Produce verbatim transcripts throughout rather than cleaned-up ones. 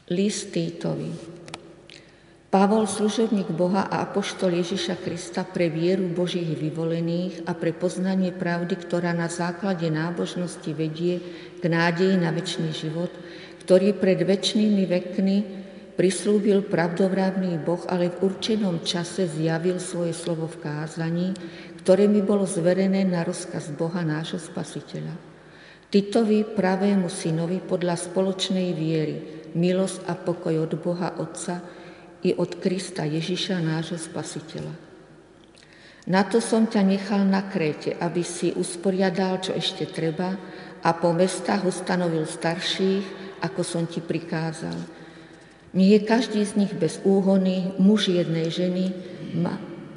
List Týtovi. Pavol, služobník Boha a apoštol Ježiša Krista pre vieru Božích vyvolených a pre poznanie pravdy, ktorá na základe nábožnosti vedie k nádeji na večný život, ktorý pred večnými vekmi prislúbil pravdovravný Boh, ale v určenom čase zjavil svoje slovo v kázaní, ktoré mi bolo zverené na rozkaz Boha nášho Spasiteľa. Titovi, pravému synovi podľa spoločnej viery, milosť a pokoj od Boha Otca i od Krista Ježiša, nášho Spasiteľa. Na to som ťa nechal na Kréte, aby si usporiadal, čo ešte treba, a po mestách ustanovil starších, ako som ti prikázal. Nech je každý z nich bez úhony, muž jednej ženy, má,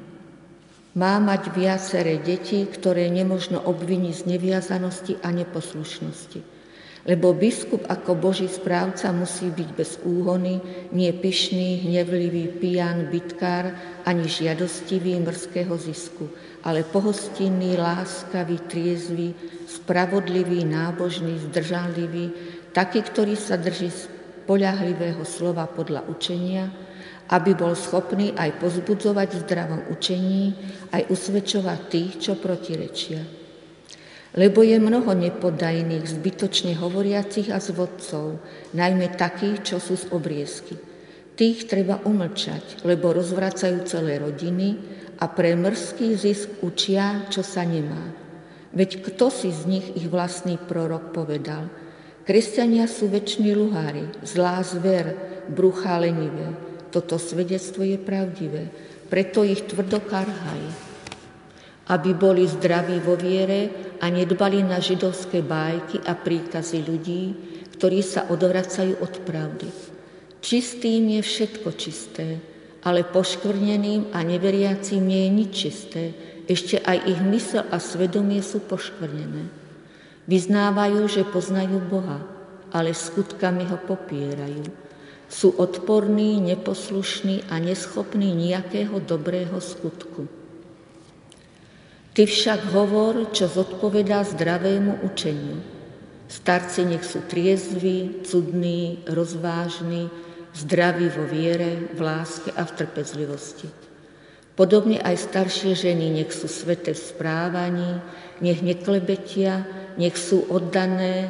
má mať viaceré deti, ktoré nemožno obviniť z neviazanosti a neposlušnosti. Lebo biskup ako Boží správca musí byť bez úhony, nie pyšný, hnevlivý, pijan, bitkár, ani žiadostivý mrzkého zisku, ale pohostinný, láskavý, triezvy, spravodlivý, nábožný, zdržanlivý, taký, ktorý sa drží spoľahlivého slova podľa učenia, aby bol schopný aj pozbudzovať v zdravom učení, aj usvedčovať tých, čo protirečia. Lebo je mnoho nepodajných, zbytočne hovoriacich a zvodcov, najmä takých, čo sú z obriezky. Tých treba umlčať, lebo rozvracajú celé rodiny a pre mrzký zisk učia, čo sa nemá. Veď kto si z nich ich vlastný prorok povedal? Kresťania sú veční luhári, zlá zver, bruchá lenivé. Toto svedectvo je pravdivé, preto ich tvrdo karhaj, aby boli zdraví vo viere a nedbali na židovské bájky a príkazy ľudí, ktorí sa odvracajú od pravdy. Čistým je všetko čisté, ale poškvrneným a neveriacím nie je nič čisté, ešte aj ich mysel a svedomie sú poškvrnené. Vyznávajú, že poznajú Boha, ale skutkami ho popierajú. Sú odporní, neposlušní a neschopní nejakého dobrého skutku. Ty však hovor, čo zodpovedá zdravému učeniu. Starci nech sú triezví, cudní, rozvážni, zdraví vo viere, v láske a v trpezlivosti. Podobne aj staršie ženy nech sú sveté v správaní, nech neklebetia, nech sú oddané,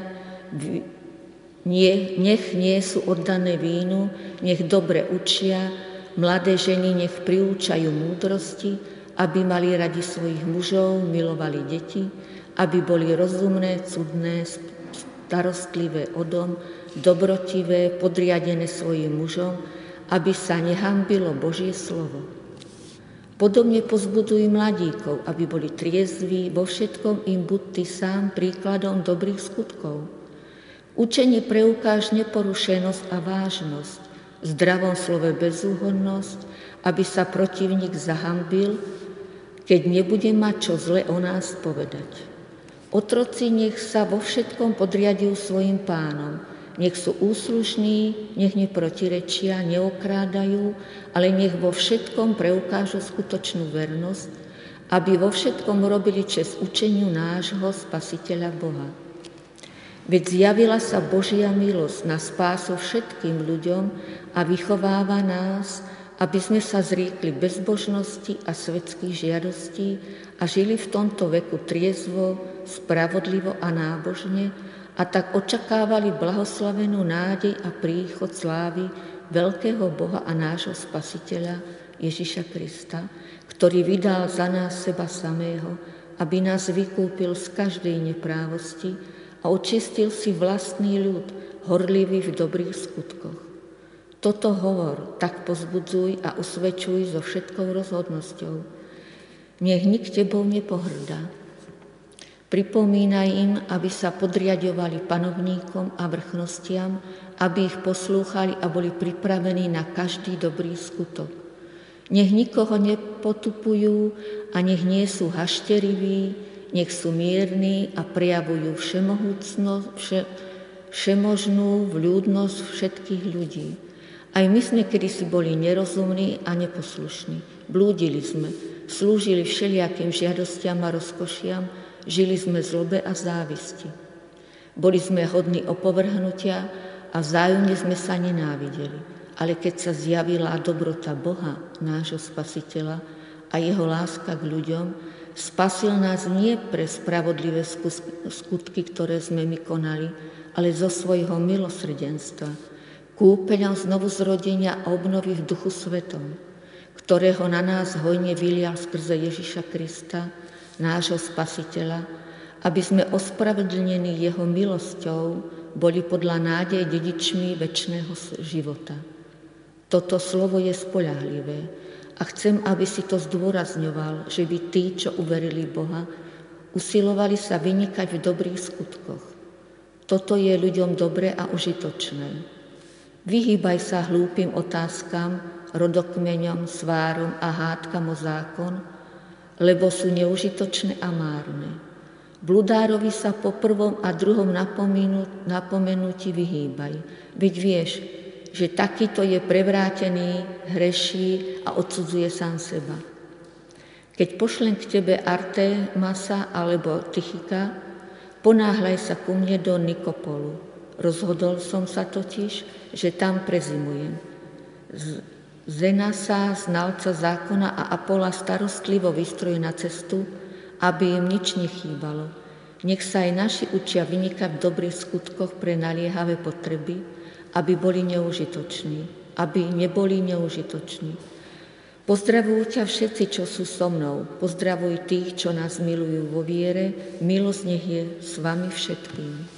nie, nech nie sú oddané vínu, nech dobre učia, mladé ženy nech priúčajú múdrosti, aby mali radi svojich mužov, milovali deti, aby boli rozumné, cudné, starostlivé o dom, dobrotivé, podriadené svojim mužom, aby sa nehambilo Božie slovo. Podobne pozbuduj mladíkov, aby boli triezví, vo všetkom im buď ty sám príkladom dobrých skutkov. Učenie preukáž neporušenosť a vážnosť, v zdravom slove bezúhonnosť, aby sa protivník zahambil, keď nebude mať čo zle o nás povedať. Otroci nech sa vo všetkom podriadujú svojim pánom, nech sú úslušní, nech neprotirečia, neokrádajú, ale nech vo všetkom preukážu skutočnú vernosť, aby vo všetkom robili česť učeniu nášho Spasiteľa Boha. Veď zjavila sa Božia milosť na spásu všetkým ľuďom a vychováva nás, aby sme sa zriekli bezbožnosti a svetských žiadostí a žili v tomto veku triezvo, spravodlivo a nábožne a tak očakávali blahoslavenú nádej a príchod slávy veľkého Boha a nášho Spasiteľa Ježiša Krista, ktorý vydal za nás seba samého, aby nás vykúpil z každej neprávosti a očistil si vlastný ľud, horlivý v dobrých skutkoch. Toto hovor, tak pozbudzuj a usvedčuj so všetkou rozhodnosťou. Nech nik tebou nepohrdá. Pripomínaj im, aby sa podriadovali panovníkom a vrchnostiam, aby ich poslúchali a boli pripravení na každý dobrý skutok. Nech nikoho nepotupujú a nech nie sú hašteriví, nech sú mierni a prejavujú všemohúcnosť, vše, všemožnú vľúdnosť všetkých ľudí. Aj my sme kedysi boli nerozumní a neposlušní. Blúdili sme, slúžili všelijakým žiadostiam a rozkošiam, žili sme v zlobe a závisti. Boli sme hodní opovrhnutia a vzájomne sme sa nenávideli. Ale keď sa zjavila dobrota Boha, nášho Spasiteľa, a jeho láska k ľuďom, spasil nás nie pre spravodlivé skutky, ktoré sme my konali, ale zo svojho milosrdenstva, kúpeľom znovu zrodenia a obnovy v Duchu Svetom, ktorého na nás hojne vylial skrze Ježiša Krista, nášho Spasiteľa, aby sme ospravedlnení jeho milosťou boli podľa nádej dedičmi večného života. Toto slovo je spoľahlivé a chcem, aby si to zdôrazňoval, že by tí, čo uverili Boha, usilovali sa vynikať v dobrých skutkoch. Toto je ľuďom dobre a užitočné. Vyhýbaj sa hlúpym otázkam, rodokmeňom, svárom a hádkam o zákon, lebo sú neužitočné a márne. Bludárovi sa po prvom a druhom napomenutí vyhýbaj. Veď vieš, že takýto je prevrátený, hreší a odsudzuje sám seba. Keď pošlem k tebe Artémasa alebo Tychika, ponáhľaj sa ku mne do Nikopolu. Rozhodol som sa totiž, že tam prezimujem. Zenasa, znalca zákona a Apola starostlivo vystrojí na cestu, aby im nič nechýbalo. Nech sa aj naši učia vynikať v dobrých skutkoch pre naliehavé potreby, aby boli neužitoční, aby neboli neužitoční. Pozdravujú ťa všetci, čo sú so mnou. Pozdravuj tých, čo nás milujú vo viere. Milosť nech je s vami všetkým.